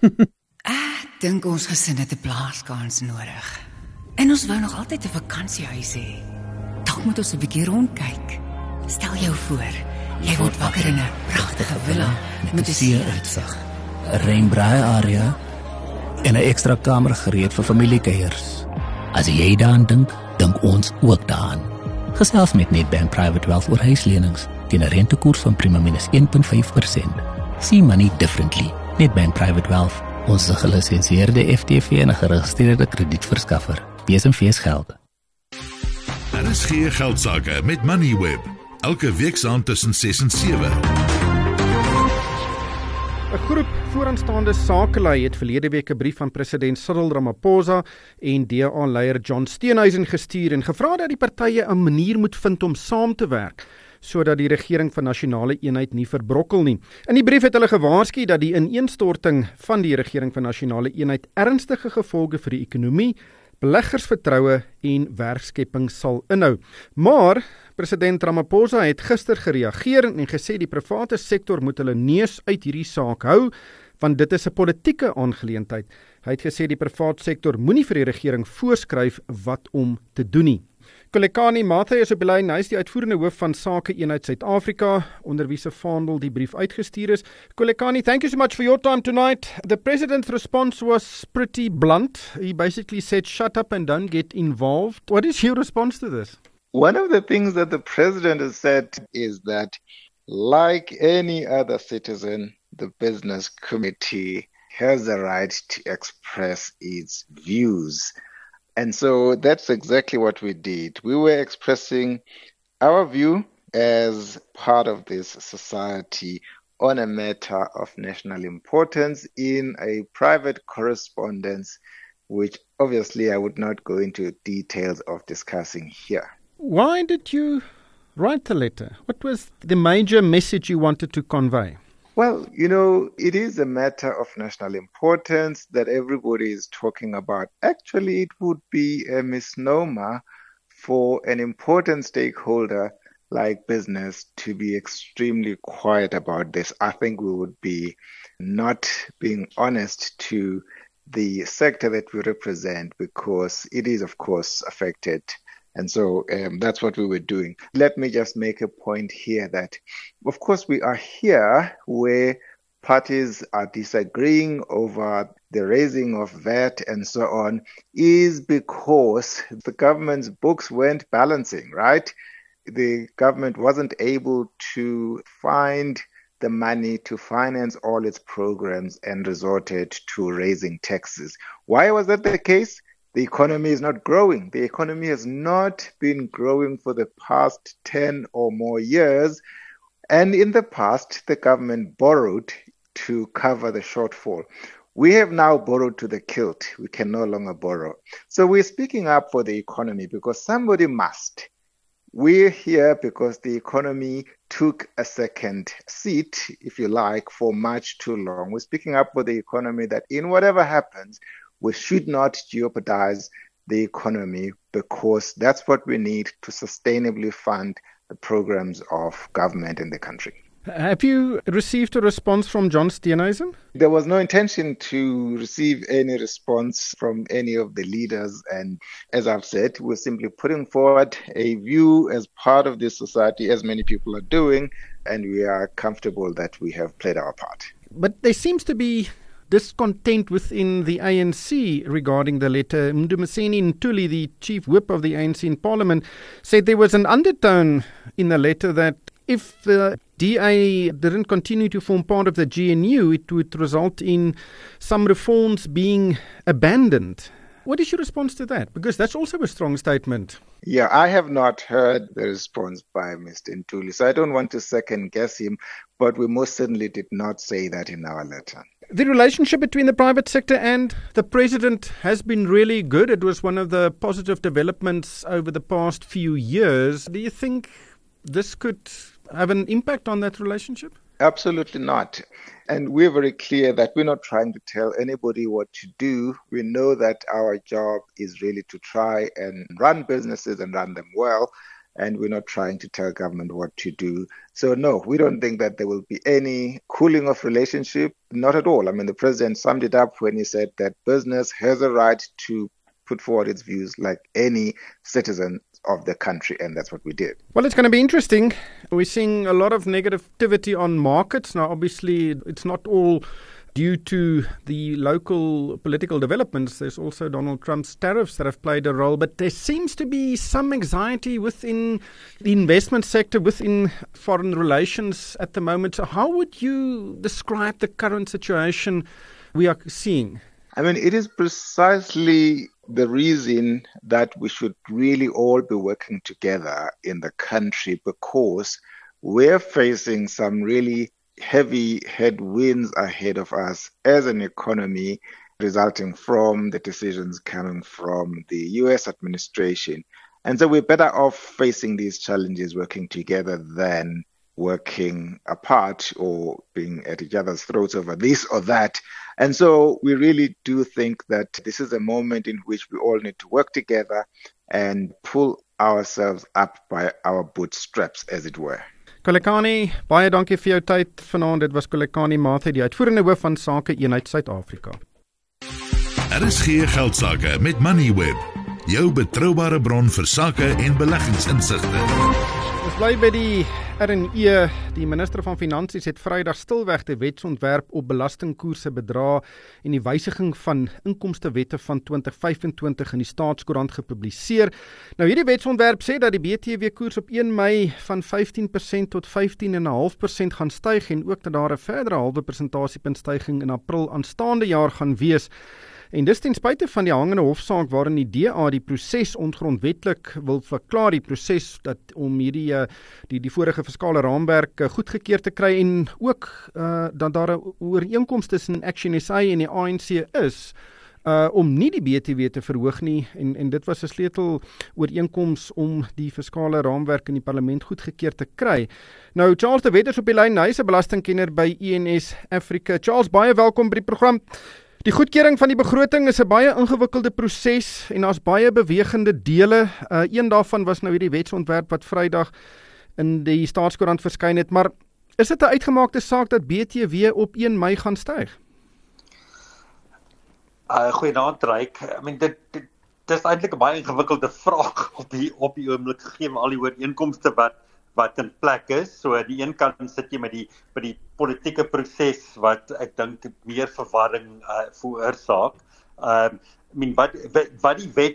Ek dink ons gesin het 'n plaaskans nodig. En ons wou nog altyd 'n vakansiehuis hê. Dalk moet ons 'n bietjie rondkyk. Stel jou voor, jy word wakker in 'n pragtige villa met 'n see-uitsig, 'n rainbraai area en 'n ekstra kamer gereed vir familiekuiers. As jy daaraan dink, dink ons ook daaraan. Gesels met Nedbank Private Wealth oor huislenings teen 'n rentekoers van prima minus een komma vyf persent. See money differently. Nedbank Private Wealth, ons is 'n gelisensieerde F T V en 'n geregistreerde kredietverskaffer. B S en V's geld. Daar is geen geldsaake met Moneyweb. Elke week saam tussen ses en sewe. 'n Groep vooraanstaande sakelei het verlede week 'n brief aan president Cyril Ramaphosa en D A-leier John Steenhuisen gestuur en gevra dat die partye 'n manier moet vind om saam te werk, sodat die regering van nasionale eenheid nie verbrokkel nie. In die brief het hulle gewaarsku dat die ineenstorting van die regering van nasionale eenheid ernstige gevolge vir die ekonomie, beleggersvertroue en werkskepping sal inhou. Maar president Ramaphosa het gister gereageer en gesê die private sektor moet hulle neus uit hierdie saak hou, want dit is 'n politieke aangeleentheid. Hy het gesê die private sektor moenie vir die regering voorskryf wat om te doen nie. Kolekani Mathe is op die lyn, hy is die uitvoerende hoof van Sake Eenheid Suid-Afrika, onder wie se vaandel die brief uitgestuur is. Kolekani, thank you so much for your time tonight. The president's response was pretty blunt. He basically said, shut up and don't get involved. What is your response to this? One of the things that the president has said is that, like any other citizen, the business committee has the right to express its views. And so that's exactly what we did. We were expressing our view as part of this society on a matter of national importance in a private correspondence, which obviously I would not go into details of discussing here. Why did you write the letter? What was the major message you wanted to convey? Well, you know, it is a matter of national importance that everybody is talking about. Actually, it would be a misnomer for an important stakeholder like business to be extremely quiet about this. I think we would be not being honest to the sector that we represent, because it is, of course, affected. And so um, that's what we were doing. Let me just make a point here that, of course, we are here where parties are disagreeing over the raising of V A T and so on, is because the government's books weren't balancing, right? The government wasn't able to find the money to finance all its programs and resorted to raising taxes. Why was that the case? The economy is not growing. The economy has not been growing for the past ten or more years. And in the past, the government borrowed to cover the shortfall. We have now borrowed to the kilt. We can no longer borrow. So we're speaking up for the economy because somebody must. We're here because the economy took a second seat, if you like, for much too long. We're speaking up for the economy that in whatever happens, we should not jeopardize the economy, because that's what we need to sustainably fund the programs of government in the country. Have you received a response from John Steenhuisen? There was no intention to receive any response from any of the leaders. And as I've said, we're simply putting forward a view as part of this society, as many people are doing, and we are comfortable that we have played our part. But there seems to be discontent within the A N C regarding the letter. Mdumiseni Ntuli, the chief whip of the A N C in Parliament, said there was an undertone in the letter that if the D A didn't continue to form part of the G N U, it would result in some reforms being abandoned. What is your response to that? Because that's also a strong statement. Yeah, I have not heard the response by Mister Ntuli, so I don't want to second guess him, but we most certainly did not say that in our letter. The relationship between the private sector and the president has been really good. It was one of the positive developments over the past few years. Do you think this could have an impact on that relationship? Absolutely not. And we're very clear that we're not trying to tell anybody what to do. We know that our job is really to try and run businesses and run them well. And we're not trying to tell government what to do. So no, we don't think that there will be any cooling of relationship. Not at all. I mean, the president summed it up when he said that business has a right to put forward its views like any citizen of the country, and that's what we did. Well, it's going to be interesting. We're seeing a lot of negativity on markets. Now, obviously, it's not all due to the local political developments. There's also Donald Trump's tariffs that have played a role, but there seems to be some anxiety within the investment sector, within foreign relations at the moment. So how would you describe the current situation we are seeing? I mean, it is precisely the reason that we should really all be working together in the country, because we're facing some really heavy headwinds ahead of us as an economy, resulting from the decisions coming from the U S administration. And so we're better off facing these challenges working together than working apart or being at each other's throats over this or that. And so we really do think that this is a moment in which we all need to work together and pull ourselves up by our bootstraps, as it were. Kolekani, baie dankie vir jou tyd vanaand. Dit was Kolekani Mathe, die uitvoerende hoof van Sake Eenheid Suid-Afrika. R S G Geldsaake met Moneyweb, jou betroubare bron vir sake en beleggingsinsigte. Ons bly by die R en E. Die minister van Finansies het Vrydag stilweg die wetsontwerp op belastingkoerse bedra en die wysiging van inkomstewette van twintig vyf en twintig in die Staatskoerant gepubliseer. Nou hierdie wetsontwerp sê dat die B T W-koers op een Mei van vyftien persent tot vyftien komma vyf persent gaan styg en ook dat daar 'n verdere halwe persentasiepunt styging in April aanstaande jaar gaan wees. En dis ten spyte van die hangende hofsaak waarin die D A die proses ongrondwetlik wil verklaar, die proses dat om hierdie die die vorige fiskale raamwerk goedgekeur te kry en ook uh, dat daar 'n ooreenkoms tussen Action S A en die A N C is uh, om nie die B T W te verhoog nie en en dit was 'n sleutel ooreenkoms om die fiskale raamwerk in die parlement goedgekeur te kry. Nou Charles de Wet is op die lyn, hy is 'n belastingkenner by E N S Africa. Charles, baie welkom by die program. Die goedkeuring van die begroting is 'n baie ingewikkelde proses en daar's baie bewegende dele. Uh, een daarvan was nou hierdie wetsontwerp wat Vrydag in die Staatskoerant verskyn het, maar is dit 'n uitgemaakte saak dat B T W op een Mei gaan styg? Uh, Goeienaand, Ryk. I mean, dit, dit, dit is eintlik 'n baie ingewikkelde vraag op die, op die oomblik gegee al die ooreenkomste wat, wat in plek is. So die een kant sit jy met die, met die politieke proses wat ek dink meer verwarring uh, veroorsaak. Uh, I mean, wat, wat, wat die wet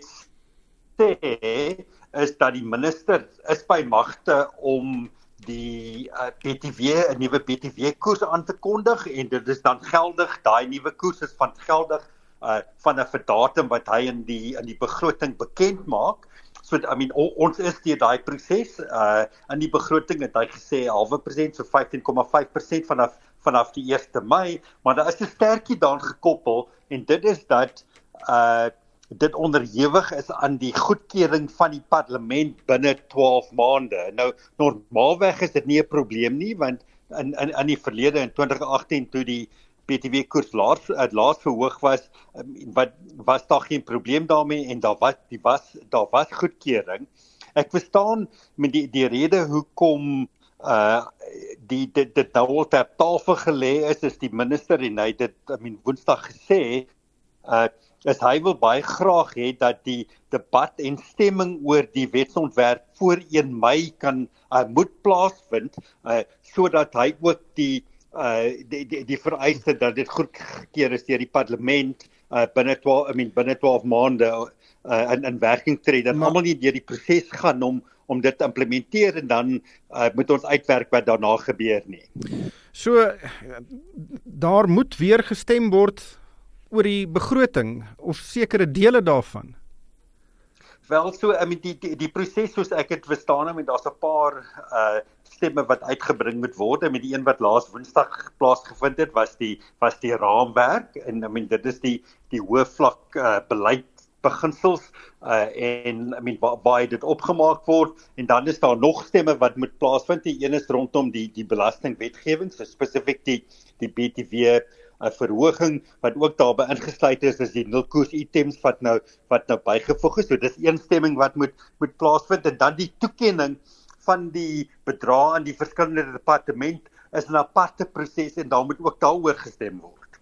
sê, is dat die minister is by magte om die uh, B T W, 'n nuwe B T W-koers aan te kondig, en dit is dan geldig, daai nuwe koers is van geldig uh, van 'n datum wat hy in die in die begroting bekend maak. So I mean, o, ons is deur daai proses. Uh, in die begroting het hy gesê halwe persent, so vyftien komma vyf persent vanaf vanaf die eerste Mei, maar daar is 'n stertjie daan gekoppel, en dit is dat uh, dit onderhewig is aan die goedkeuring van die parlement binne twaalf maande. Nou, normaalweg is dit nie 'n probleem nie, want in in in die verlede in twintig agtien toe die B T W-koers laas uh, laas verhoog was, um, wat was daar geen probleem daarmee, en daar was die was daar was goedkeuring. Ek verstaan met die die rede hoekom uh die dit dit nou al ter tafel gelê is, is die minister, en hy het dit I mean Woensdag gesê, uh is hy wil baie graag hê dat die debat en stemming oor die wetsontwerp voor een Mei kan uh, moet plaasvind, uh, sodat hy ook die uh die die, die vereiste dat dit goedgekeur is deur die parlement uh, binne twaalf I mean binne twaalf maande uh, in in werking tree, dat almal nie deur die proses gaan om om dit te implementeer, en dan uh, moet ons uitwerk wat daarna gebeur nie. So daar moet weer gestem word oor die begroting of sekere dele daarvan. Wel, so I mean, die die die proses soos ek dit verstaan, I mean, daar's 'n paar uh stemme wat uitgebring moet word. Met die een wat laas Woensdag plaasgevind het, was die was die raamwerk, en I mean, dit is die die hoë vlak uh, beleidsbeginsels uh en I mean waar, waar dit opgemaak word, en dan is daar nog stemme wat moet plaasvind. Die een is rondom die die belastingwetgewing, so spesifiek die die B T W 'n verhoging wat ook daarby ingesluit is, is die nulkoers items wat nou wat nou bygevoeg is. So dis een stemming wat moet moet plaasvind, en dan die toekenning van die bedrae aan die verskillende departement is 'n aparte proses, en daar moet ook daaroor gestem word.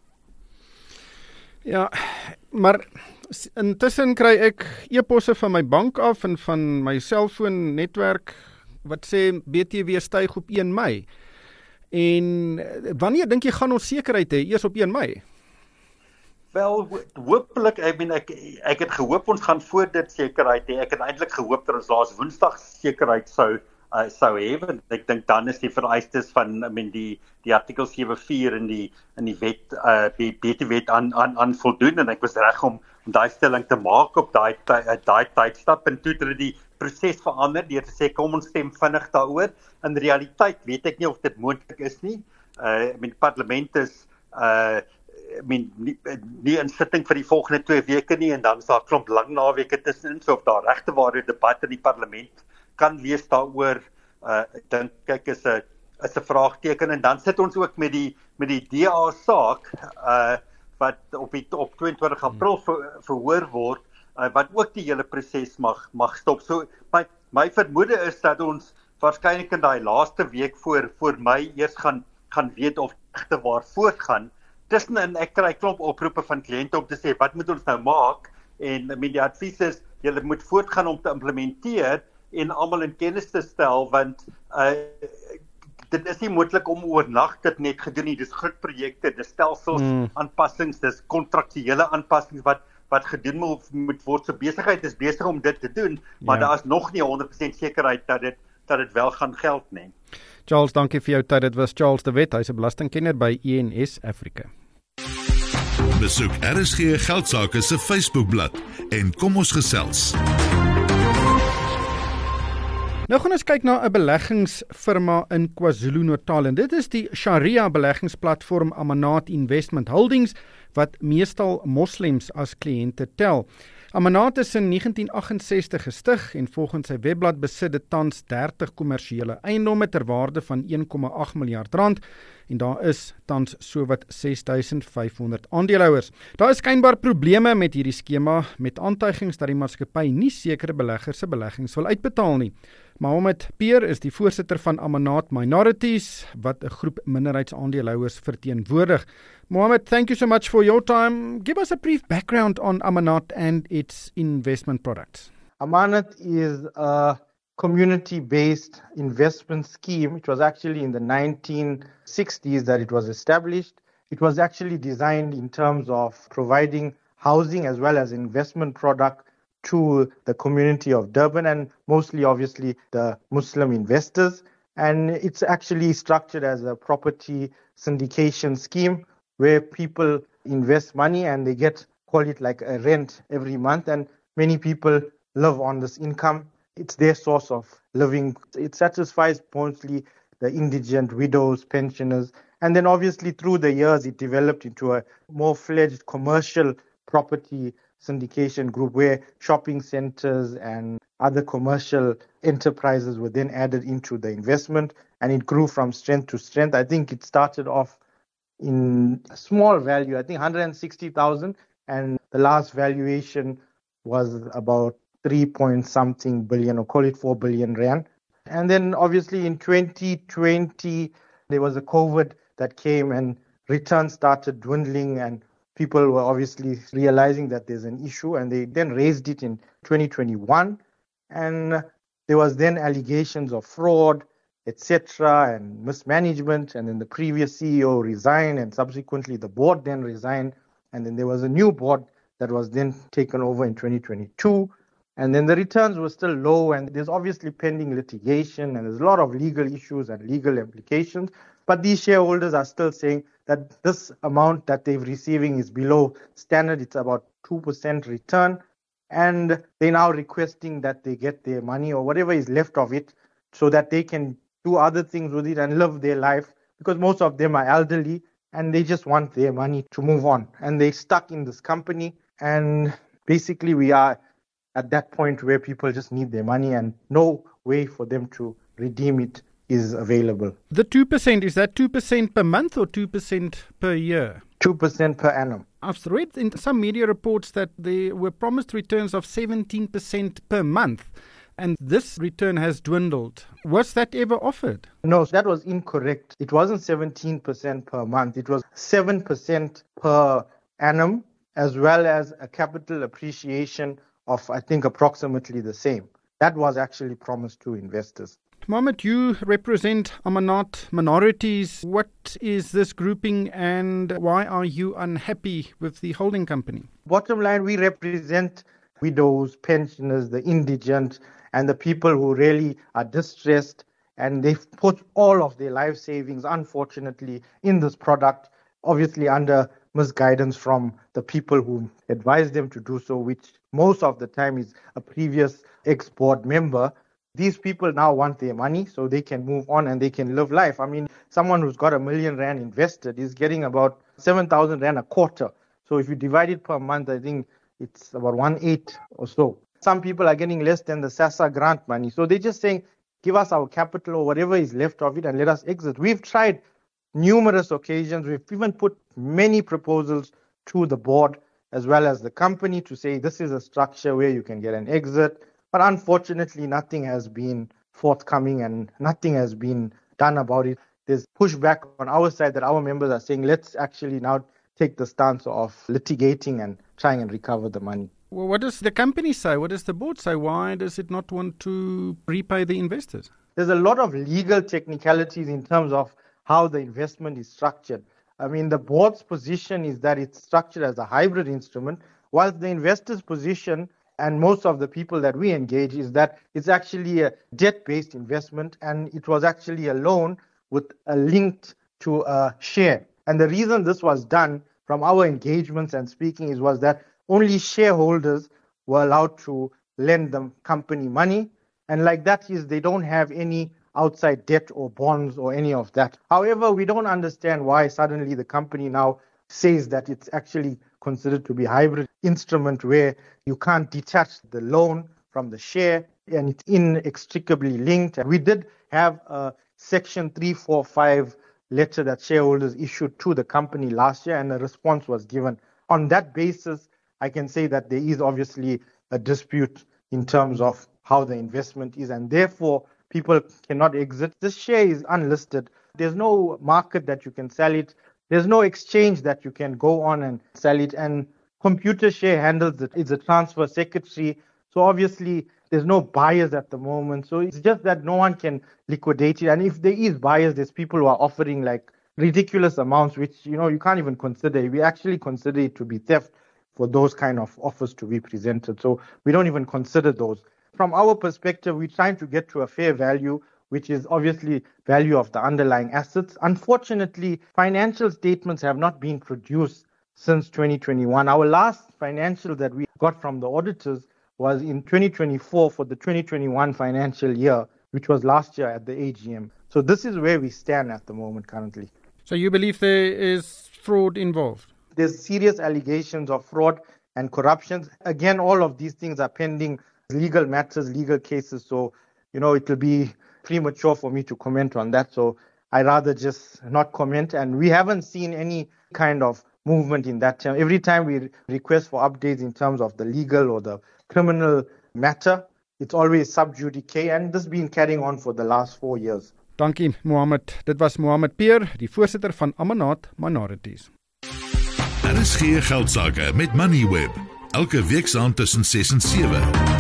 Ja, maar intussen kry ek e-posse van my bank af en van my selfoonnetwerk wat sê B T W styg op een Mei. En wanneer dink jy gaan ons sekerheid hê? Eers op een Mei? Wel, hopelik, ek meen ek ek het gehoop ons gaan voor dit sekerheid hê. Ek het eintlik gehoop dat ons laas Woensdag sekerheid sou uh, sou hê, want ek dink dan is die vereistes van I mean die die artikel sewe vier in die in die wet uh B T W aan aan aan voldoen, en ek was reg om om daai stelling te maak op daai daai tydstap, en toe het die proses verander deur te sê kom ons stem vinnig daaroor. In realiteit weet ek nie of dit moontlik is nie. Uh I mean parlement is uh I mean nie, nie in sitting vir die volgende twee weke nie, en dan is daar 'n klomp lang naweke tussenin, so of daar regteware debat in die parlement kan wees daaroor, uh ek dink kyk is 'n is 'n vraagteken, en dan sit ons ook met die met die D A saak uh wat op die op twee en twintig April ver, verhoor word, uh, wat ook die hele proses mag mag stop. So my my vermoede is dat ons waarskynlik in daai laaste week voor voor Mei eers gaan gaan weet of regte waar voortgaan. Tussenin ek kry klomp oproepe van kliënte om te sê wat moet ons nou maak, en met die advies is julle moet voortgaan om te implementeer en almal in kennis te stel, want uh, dit is nie moontlik om oornag dit net gedoen nie. Dis groot projekte, dis stelsels mm. aanpassings, dis kontraktuele aanpassings wat wat gedoen moet, moet word. So besigheid is besig om dit te doen, maar ja. daar is nog nie honderd persent sekerheid dat dit dat dit wel gaan geld nie. Charles, dankie vir jou tyd. Dit was Charles de Wet, hy's 'n belastingkenner by E N S Africa. Besoek R S G Geldsaake se Facebookblad en kom ons gesels. Nou gaan ons kyk na 'n beleggingsfirma in KwaZulu-Natal, en dit is die Sharia beleggingsplatform Amanat Investment Holdings, wat meestal moslems as kliënte tel. Amanat is in negentien agt ses gestig, en volgens sy webblad besit dit tans dertig kommersiële eiendomme ter waarde van een komma agt miljard rand, en daar is tans sowat ses duisend vyf honderd aandeelhouers. Daar is skynbaar probleme met hierdie skema, met aantuigings dat die maatskappy nie sekere beleggers se beleggings wil uitbetaal nie. Mohammed Peer is die voorsitter van Amanat Minorities, wat 'n groep minderheidsaandeelhouers verteenwoordig. Mohammed, thank you so much for your time. Give us a brief background on Amanat and its investment products. Amanat is a community-based investment scheme. It was actually in the nineteen sixties that it was established. It was actually designed in terms of providing housing as well as investment product to the community of Durban and mostly obviously the Muslim investors. And it's actually structured as a property syndication scheme where people invest money and they get, call it like a rent every month, and many people live on this income. It's their source of living. It satisfies mostly the indigent, widows, pensioners. And then obviously through the years, it developed into a more fledged commercial property syndication group where shopping centers and other commercial enterprises were then added into the investment, and it grew from strength to strength. I think it started off in a small value, I think one hundred sixty thousand, and the last valuation was about three point something billion, or call it four billion rand. And then obviously in twenty twenty, there was a COVID that came and returns started dwindling, and people were obviously realizing that there's an issue, and they then raised it in twenty twenty-one. And there was then allegations of fraud, et cetera, and mismanagement. And then the previous C E O resigned, and subsequently the board then resigned. And then there was a new board that was then taken over in twenty twenty-two. And then the returns were still low, and there's obviously pending litigation, and there's a lot of legal issues and legal implications. But these shareholders are still saying that this amount that they're receiving is below standard. It's about two percent return. And they're now requesting that they get their money or whatever is left of it so that they can do other things with it and live their life, because most of them are elderly and they just want their money to move on. And they're stuck in this company. And basically we are at that point where people just need their money and no way for them to redeem it is available. The two percent, is that two percent per month or two percent per year? two percent per annum. I've read in some media reports that there were promised returns of seventeen percent per month, and this return has dwindled. Was that ever offered? No, that was incorrect. It wasn't seventeen percent per month. It was seven percent per annum, as well as a capital appreciation of, I think, approximately the same. That was actually promised to investors. Mohammed, you represent Amanat Minorities. What is this grouping and why are you unhappy with the holding company? Bottom line, we represent widows, pensioners, the indigent, and the people who really are distressed, and they've put all of their life savings, unfortunately, in this product, obviously under misguidance from the people who advised them to do so, which most of the time is a previous ex-board member. These people now want their money so they can move on and they can live life. I mean, someone who's got a million rand invested is getting about seven thousand rand a quarter. So if you divide it per month, I think it's about one eighth or so. Some people are getting less than the SASSA grant money. So they're just saying, give us our capital or whatever is left of it and let us exit. We've tried numerous occasions. We've even put many proposals to the board as well as the company to say this is a structure where you can get an exit. But unfortunately, nothing has been forthcoming and nothing has been done about it. There's pushback on our side that our members are saying, let's actually now take the stance of litigating and trying and recover the money. Well, what does the company say? What does the board say? Why does it not want to repay the investors? There's a lot of legal technicalities in terms of how the investment is structured. I mean, the board's position is that it's structured as a hybrid instrument, whilst the investor's position and most of the people that we engage is that it's actually a debt-based investment, and it was actually a loan with a linked to a share. And the reason this was done from our engagements and speaking is was that only shareholders were allowed to lend the company money. And like that is they don't have any outside debt or bonds or any of that. However, we don't understand why suddenly the company now says that it's actually considered to be a hybrid instrument where you can't detach the loan from the share and it's inextricably linked. We did have a Section three forty-five letter that shareholders issued to the company last year and a response was given. On that basis, I can say that there is obviously a dispute in terms of how the investment is, and therefore people cannot exit. This share is unlisted. There's no market that you can sell it. There's no exchange that you can go on and sell it. And Computershare handles it. It's a transfer secretary. So obviously there's no buyers at the moment. So it's just that no one can liquidate it. And if there is buyers, there's people who are offering like ridiculous amounts, which, you know, you can't even consider. We actually consider it to be theft for those kind of offers to be presented. So we don't even consider those. From our perspective, we're trying to get to a fair value, which is obviously value of the underlying assets. Unfortunately, financial statements have not been produced since twenty twenty-one. Our last financial that we got from the auditors was in twenty twenty-four for the twenty twenty-one financial year, which was last year at the A G M. So this is where we stand at the moment currently. So you believe there is fraud involved? There's serious allegations of fraud and corruption. Again, all of these things are pending legal matters, legal cases. So, you know, it will be premature for me to comment on that. So I rather just not comment. And we haven't seen any kind of movement in that term. Every time we request for updates in terms of the legal or the criminal matter, it's always sub judice, and this has been carrying on for the last four years. Dankie Mohammed. Dit was Mohammed Peer, die voorsitter van Amanat Minorities. Daar is geen geldsaake met Moneyweb. Elke week saand tussen ses en sewe.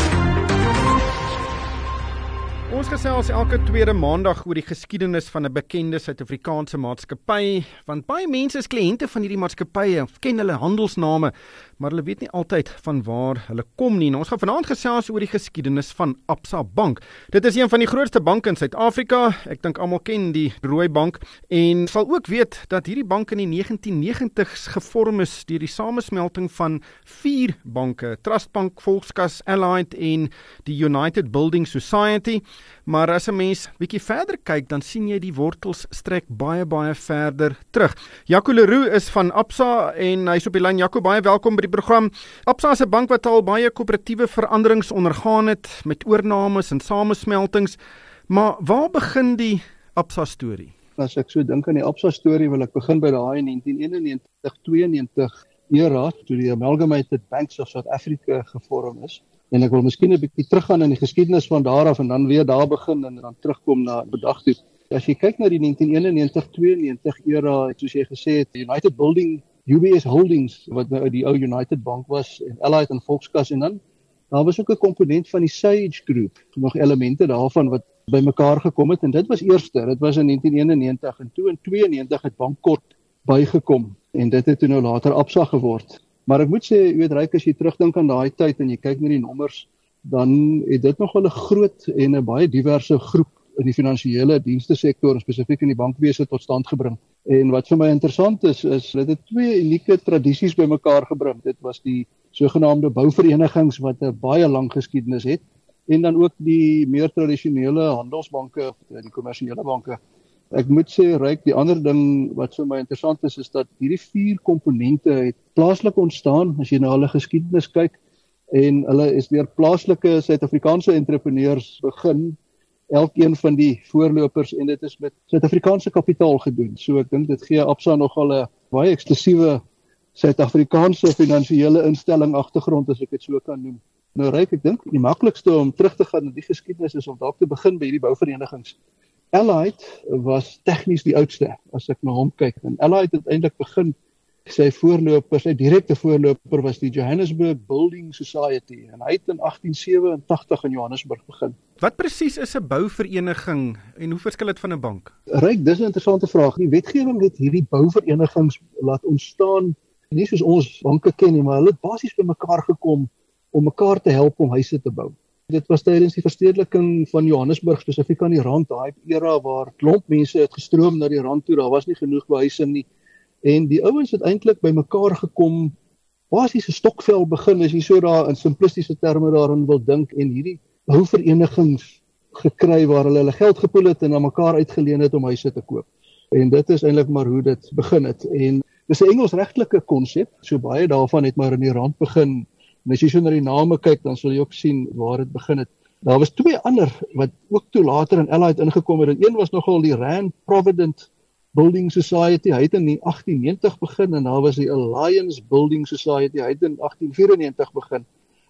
Ons gesels elke tweede maandag oor die geskiedenis van 'n bekende Suid-Afrikaanse maatskappy, want baie mense is kliënte van hierdie maatskappye of ken hulle handelsname, maar hulle weet nie altyd van waar hulle kom nie. En ons gaan vanaand gesels oor die geskiedenis van Absa Bank. Dit is een van die grootste banke in Suid-Afrika. Ek dink almal ken die Rooi Bank en sal ook weet dat hierdie bank in die negentien negentigs gevorm is deur die samesmelting van vier banke: Trustbank, Volkskas, Allied en die United Building Society. Maar as 'n mens bietjie verder kyk, dan sien jy die wortels strek baie baie verder terug. Jaco Leroux is van Absa en hy's op die lyn. Jaco, baie welkom by die program. Absa is 'n bank wat al baie koöperatiewe veranderings ondergaan het met oornames en samesmeltings. Maar waar begin die Absa storie? As ek so dink aan die Absa storie, wil ek begin by daai negentien eenennegentig tweeënnegentig era toe die Amalgamated Banks of South Africa gevorm is. En ek wil miskien 'n bietjie teruggaan in die geskiedenis van daar af en dan weer daar begin en dan terugkom na vandag toe. As jy kyk na die negentien eenennegentig tweeënnegentig era, soos jy gesê het, United Building, U B S Holdings, wat nou die ou United Bank was, en Allied en Volkskas, en dan daar was ook 'n komponent van die Sage Group, nog elemente daarvan wat bymekaar gekom het, en dit was eerste, dit was in negentien eenennegentig, en toe in tweeënnegentig het Bankort bygekom, en dit het toe nou later Absa geword. Maar ek moet sê, jy weet, Ryk, as jy terugdink aan daai tyd en jy kyk na die nommers, dan het dit nogal 'n groot en 'n baie diverse groep in die finansiële dienste sektor, spesifiek in die bankwese, tot stand gebring. En wat vir my interessant is, is dit het twee unieke tradisies bymekaar gebring. Dit was die sogenaamde bouverenigings wat 'n baie lang geskiedenis het, en dan ook die meer tradisionele handelsbanke, die kommersiële banke. Ek moet sê, Ryk, die ander ding wat vir my interessant is, is dat hierdie vier komponente het plaaslik ontstaan, as jy na hulle geskiedenis kyk, en hulle is deur plaaslike Suid-Afrikaanse entrepreneurs begin, elkeen van die voorlopers, en dit is met Suid-Afrikaanse kapitaal gedoen. So ek dink dit gee Absa nogal 'n baie eksklusiewe Suid-Afrikaanse finansiële instelling agtergrond, as ek dit so kan noem. Nou Ryk, ek dink die maklikste om terug te gaan na die geskiedenis is om dalk te begin by hierdie bouverenigings. Allied was tegnies die oudste, as ek na hom kyk. En Allied het eintlik begin, sy voorloper, sy direkte voorloper was die Johannesburg Building Society, en hy het in agtien sewenentagtig in Johannesburg begin. Wat presies is 'n bouvereniging en hoe verskil dit van 'n bank? Ryk, dis 'n interessante vraag. Die wetgewing het hierdie bouverenigings laat ontstaan, nie soos ons banke ken nie, maar hulle het basies bymekaar gekom om mekaar te help om huise te bou. Dit was tydens die verstedeliking van Johannesburg, spesifiek aan die rand, daai era waar klomp mense het gestroom na die rand toe, daar was nie genoeg behuising nie. En die ouens het eintlik bymekaar gekom, basies 'n stokvel begin, as jy so daar in simplistiese terme daarin wil dink, en hierdie bouverenigings gekry waar hulle hulle geld gepoel het en aan mekaar uitgeleen het om huise te koop. En dit is eintlik maar hoe dit begin het. En dis 'n Engels-regtelike konsep, so baie daarvan het maar in die rand begin. En as jy so na die name kyk, dan sal jy ook sien waar dit begin het. Daar was twee ander wat ook toe later in Allied ingekom het, en een was nogal die Rand Provident Building Society, hy het in agtien negentig begin, en daar was die Alliance Building Society, hy het in agtien vierennegentig begin.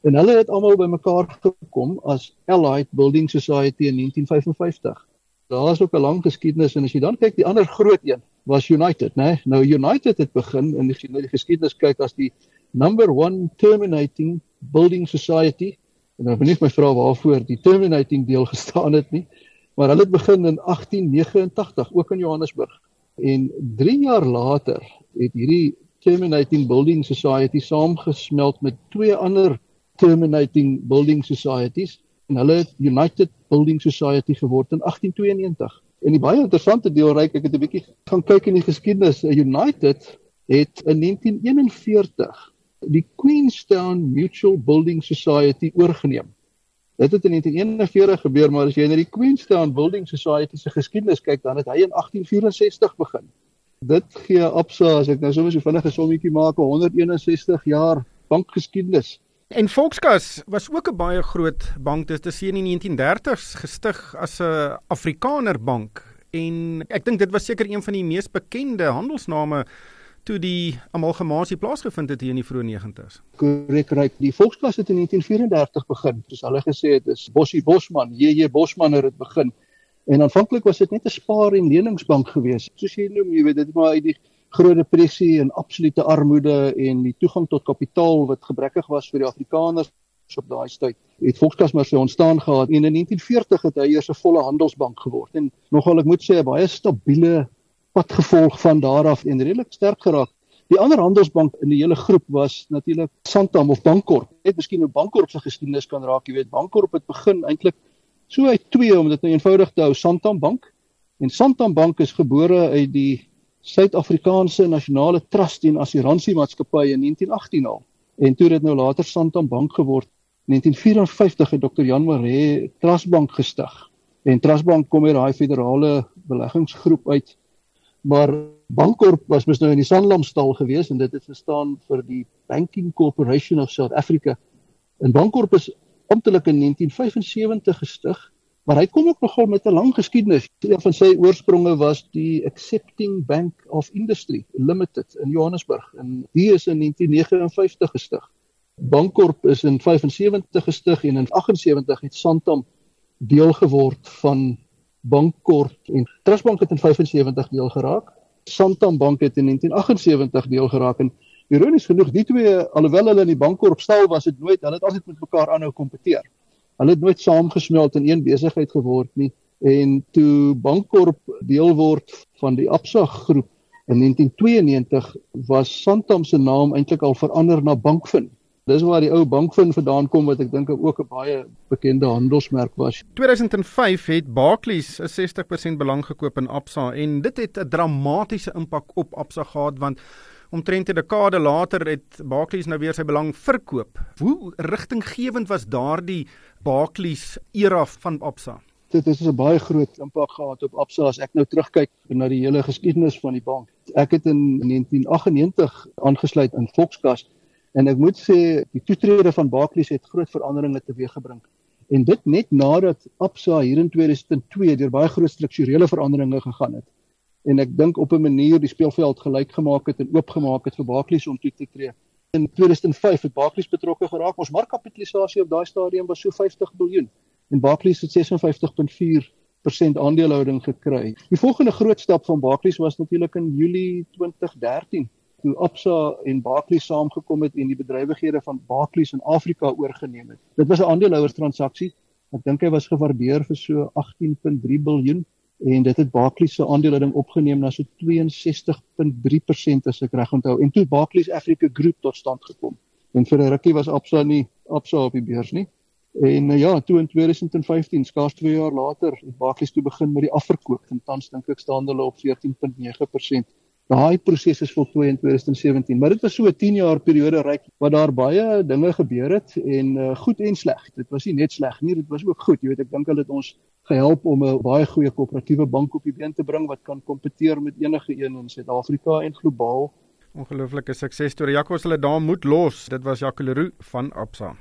En hulle het almal bymekaar gekom as Allied Building Society in negentien vyf en vyftig. Daar is ook 'n lang geskiedenis en as jy dan kyk, die ander groot een was United, né? Nou United het begin en as jy na die geskiedenis kyk as die number one terminating building society. En nou benieuwd my vrou waarvoor die terminating deel gestaan het nie, maar hulle het begin in agtien negenentagtig, ook in Johannesburg. En drie jaar later het hierdie terminating building society saamgesmelt met twee ander terminating building societies en hulle het United Building Society geword in agtien tweeënnegentig. En die baie interessante deel reik, ek het 'n bietjie gaan kyk in die geskiedenis, United het in negentien eenenveertig die Queenstown Mutual Building Society oorgeneem. Dit het in negentien eenenveertig gebeur, maar as jy na die Queenstown Building Society se geskiedenis kyk, dan het hy in agtien vyf-en-sestig begin. Dit gee Absa, as ek nou sommer so vinnig 'n sommetjie maak, honderd eenensestig jaar bankgeskiedenis. En Volkskas was ook 'n baie groot bank, dit is hier in die negentien dertigs gestig as 'n Afrikaner bank. En ek dink dit was seker een van die mees bekende handelsname toe die amalgamasie plaasgevind het hier in die vroeë negentigs. Korrek, reg. Die Volkskas het in negentien vyf-en-dertig begin. Soos hulle gesê het, is Bossie Bosman, J J Bosman het dit begin. En aanvanklik was dit net 'n spaar- en leningsbank geweest. Soos jy noem, jy weet, dit maar uit die groot depressie en absolute armoede en die toegang tot kapitaal wat gebrekkig was vir die Afrikaners op daai tyd, het Volkskas maar so ontstaan gehad. En in negentien veertig het hy eers 'n volle handelsbank geword. En nogal, ek moet sê, 'n baie stabiele padgevolg van daar af en redelik sterk geraak. Die ander handelsbank in die hele groep was natuurlik Santam of Bankorp. Net miskien 'n Bankorp se geskiedenis kan raak, jy weet, Bankorp het begin eintlik so uit twee, om dit nou eenvoudig te hou, Santam Bank. En Santam Bank is gebore uit die Suid-Afrikaanse Nasionale Trust en Assuransiematskappy in negentien agtien al. En toe het nou later Santam Bank geword. negentien vyf-en-vyftig het dokter Jan Maree Trustbank gestig. En Trustbank kom uit daai federale beleggingsgroep uit. Maar Bankorp was mos nou in die Sanlamstal gewees en dit het gestaan vir die Banking Corporation of South Africa. En Bankorp is amptelik in negentien vyf-en-sewentig gestig, maar hy kom ook nogal met 'n lang geskiedenis. Een van sy oorspronge was die Accepting Bank of Industry Limited in Johannesburg en die is in negentien negenenvyftig gestig. Bankorp is in vyf-en-sewentig gestig en in agt-en-sewentig het Santam deel geword van Bankorp en Trustbank het in vyf-en-sewentig deel geraak. Santam Bank het in negentien agt-en-sewentig deel geraak en ironies genoeg, die twee, alhoewel hulle in die Bankorp stal was, het nooit, hulle het altyd met mekaar aanhou kompeteer. Hulle het nooit saamgesmelt in een besigheid geword nie. En toe Bankorp deel word van die Absa groep in negentien tweeënnegentig was Santam se naam eintlik al verander na Bankfin. Dis waar die ou Bankfin vandaan kom wat ek dink ook 'n baie bekende handelsmerk was. tweeduisend vyf het Barclays 'n sestig persent belang gekoop in Absa en dit het 'n dramatiese impak op Absa gehad want omtrent 'n dekade later het Barclays nou weer sy belang verkoop. Hoe rigtinggewend was daardie Barclays era van Absa? Dit het 'n baie groot impak gehad op Absa as ek nou terugkyk na die hele geskiedenis van die bank. Ek het in negentien agt-en-negentig aangesluit in Volkskas en ek moet sê die toetrede van Barclays het groot veranderinge teweeggebring. En dit net nadat Absa hier in tweeduisend twee deur baie groot strukturele veranderinge gegaan het. En ek dink op 'n manier die speelveld gelyk gemaak het en oopgemaak het vir Barclays om toe te tree. In tweeduisend vyf het Barclays betrokke geraak. Ons markkapitalisasie op daai stadium was so vyftig biljoen en Barclays het ses en vyftig komma vier persent aandelehouding gekry. Die volgende groot stap van Barclays was natuurlik in Julie twintig dertien toe Absa en Barclays saamgekom het en die bedrywighede van Barclays in Afrika oorgeneem het. Dit was 'n aandeelhouerstransaksie. Ek dink hy was gewaardeer vir so agttien komma drie biljoen. En dit het Barclays se aandelehouding opgeneem na so twee en sestig komma drie persent as ek reg onthou. En toe Barclays Africa Group tot stand gekom. En vir 'n rukkie was Absa nie Absa op die beurs nie. En uh, ja, toe in tweeduisend vyftien, skaars twee jaar later, het Barclays toe begin met die afverkoop. En tans dink ek staan hulle op veertien komma nege persent. Daai proses is voltooi in tweeduisend sewentien, maar dit was so 'n tien jaar periode ryk wat daar baie dinge gebeur het en uh, goed en sleg. Dit was nie net sleg nie, dit was ook goed. Jy weet, ek dink hulle het ons gehelp om 'n baie goeie koöperatiewe bank op die been te bring wat kan kompeteer met enige een in Suid-Afrika en globaal. Ongelooflike suksesstorie. Jaco, as hulle daar moet los. Dit was Jaco Leroux van Absa.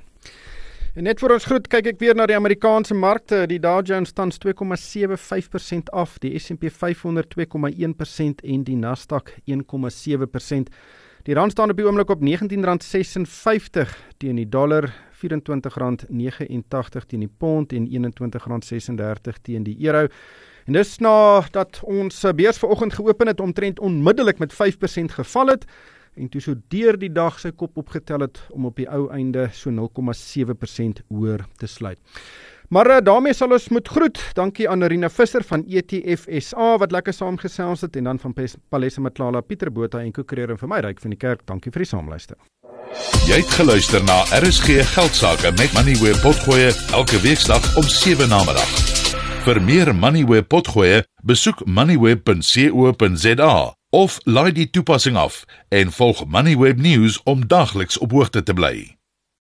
En net voor ons groet, kyk ek weer na die Amerikaanse markte. Die Dow Jones tans twee komma sewe vyf persent af, die S en P vyfhonderd twee komma een persent en die Nasdaq een komma sewe persent. Die rand staan op die oomblik op negentien rand ses en vyftig teen die dollar, vyf en twintig rand vyf agt nege teen die pond en een en twintig rand ses en dertig teen die euro. En dis na dat ons beurs vanoggend geopen het, omtrent onmiddellik met vyf persent geval het, en toe so deur die dag sy kop opgetel het om op die ou einde so nul komma sewe persent hoër te sluit. Maar uh, daarmee sal ons moet groet. Dankie aan Rina Visser van E T F S A wat lekker saamgesels het, en dan van Palesa Matlala, Pieter Botha en Koekereer, en vir my Ryk van die Kerk. Dankie vir die saamluister. Jy het geluister na R S G Geldsaake met Moneyweb Potgoe elke weeksdag om sewe namiddag. Vir meer Moneyweb Potgoe, besoek moneyweb punt co punt za of laai die toepassing af en volg Moneyweb News om daagliks op hoogte te bly.